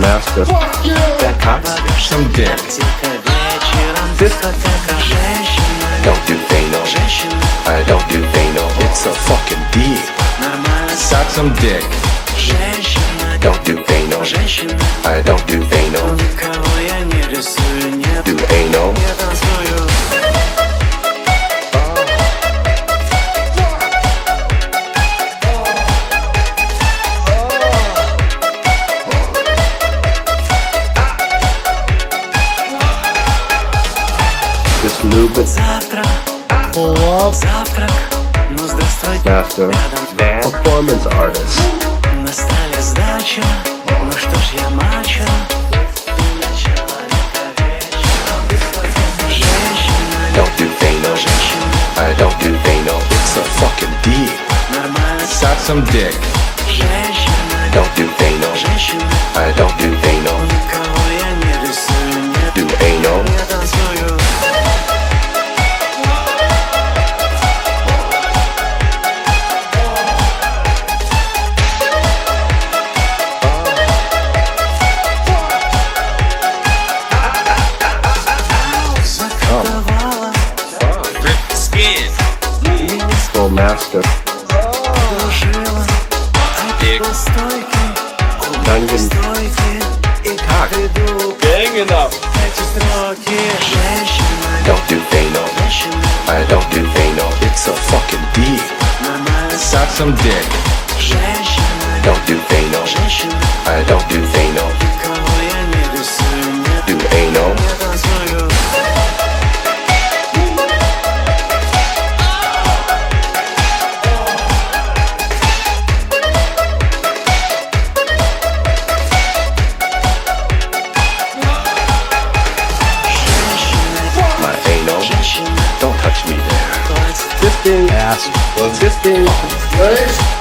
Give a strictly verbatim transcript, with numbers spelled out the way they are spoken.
master. That cops some dick. This don't do anal. I don't do anal. It's a fucking D. Suck some dick. Don't do anal. I don't do anal. Do anal. This lube is master. Performance artist. Don't do anal. I don't do anal. It's a fucking D. Suck some dick. Don't do anal. I don't do anal. Do anal. Master. Dick. Dungeon. Cock. Gang enough. Don't do anal. I don't do anal. It's a fucking D. Suck some dick. Don't do anal. I don't do anal. Do anal. Don't touch me there. This thing ass. This thing.